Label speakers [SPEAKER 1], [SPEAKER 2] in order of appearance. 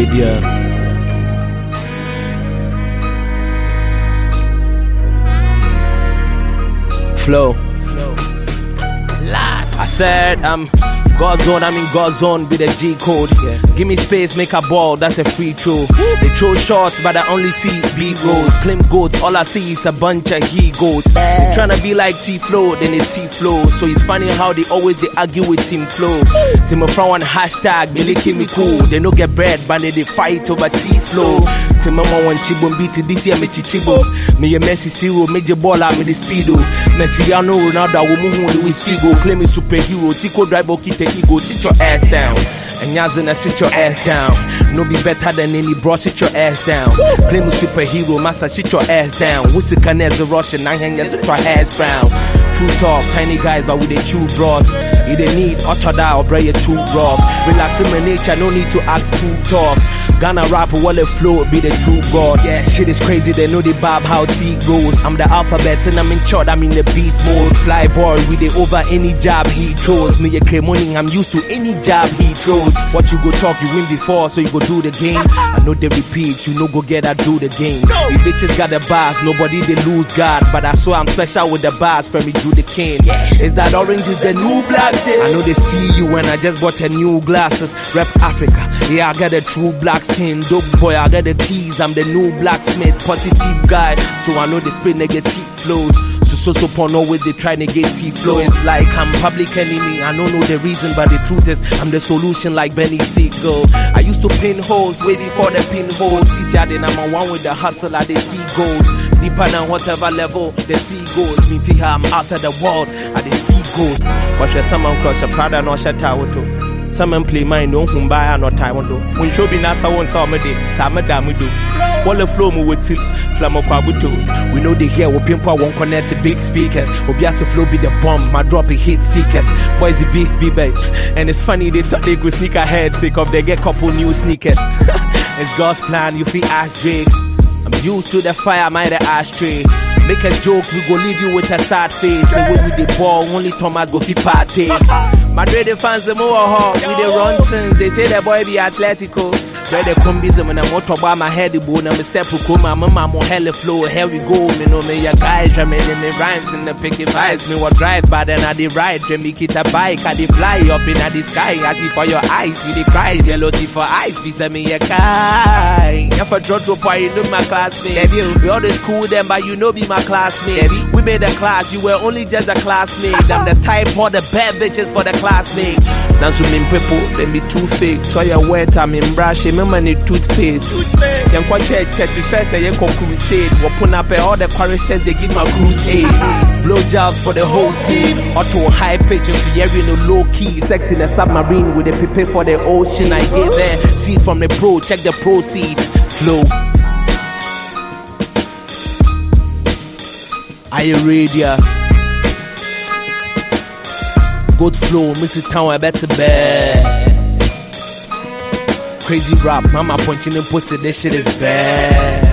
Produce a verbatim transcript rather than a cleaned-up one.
[SPEAKER 1] Radio. Flow. I said, um, God's zone, I'm in God's zone, be the G code. Yeah. Give me space, make a ball, that's a free throw. They throw shots, but I only see B rolls. Slim goats, all I see is a bunch of he goats. They tryna be like T-Flow, then they T-Flow. So it's funny how they always they argue with Team Flow. Team of one hashtag, they licking me cool. They no get bread, but they, they fight over T's flow. Team mama one chibo beat this year me chichibo. Me a Messi zero, major baller, me the speedo. Messi I know Ronaldo, woman who Luis Figo. Claim me superhero, Tico drive kite ego. Sit your ass down. And Yazina, sit your ass down. No be better than any bro, sit your ass down. Claim me superhero, massa, sit your ass down. What's the canez a Russian, I hang as a ass brown. True talk, tiny guys, but with a true broad. You they need Otoda or Bray too rough. Relax in my nature, no need to act too tough. Ghana rapper, while it flow, be the true god. Yeah, shit is crazy, they know the bob how T goes. I'm the alphabet and I'm in short, I'm in the beast mode. Fly boy, with it over any job he throws. Me a morning, I'm used to any job he throws. What you go talk, you win before, so you go do the game. I know they repeat, you know go get I do the game. We bitches got the bars, nobody they lose God. But I saw I'm special with the bars from me Drew the King. Is that orange is the new black shit? I know they see you when I just bought a new glasses. Rep Africa, yeah I got a true black skin. Dope boy, I got the keys, I'm the new blacksmith. Positive guy, so I know they spit negative flow. So so so porn always they try negative flow. It's like I'm public enemy, I don't know the reason, but the truth is I'm the solution like Benny Siegel. I used to pin holes way before the pinholes. See, see, I did number one with the hustle, I they see goals. Deeper than whatever level the sea goes. Me feel I'm out of the world, I they see ghosts. But you're someone cross your Prada, no shut out too. Some play mine, don't hum buy no time on do. When show be nasa one summer day, time damn we do. While the flow mo with till flamo kwabuto. We know they hear we pimpa won't connect to big speakers. Obiasa flow be the bomb, my drop it hit seekers. Boys the beef be babe. And it's funny they thought they go sneak ahead, sick of they get couple new sneakers. It's God's plan, you feel ask Drake. I'm used to the fire, my the ashtray. Make a joke, we go leave you with a sad face. The way with the ball, only Thomas go fi party. Madrid fans them more hot, we the run things. They say the boy be Atletico. Where the combism and I'm out about my head, bone, I'm a step to come, I'm a more hella flow, here we go, me know me, your guys, I made me rhymes in the picky vibes, me what drive, but then I the ride, me kit a bike, I the fly up in the sky, I see for your eyes, we the cry, jealousy for eyes, we say me a guy. If a drop drop, I know my classmate, we all the school them, but you know be my classmate, we made a class, you were only just a classmate, I'm the type for the bad bitches for the classmate. Now so mean people, then be too fake, so you wet, I'm in brush, remember the toothpaste. Young church thirty-first, they go crusade. Open up all the choristers, they give my crusade. Blow job for the whole team. Auto high pitches, so you're in a low key. Sex in a submarine with a pipe for the ocean. I gave there. Seed from the pro, check the proceeds. Flow. Are you ready? Good flow, Missus Town, I better bet. Crazy rap, mama punching and pussy, this shit is bad.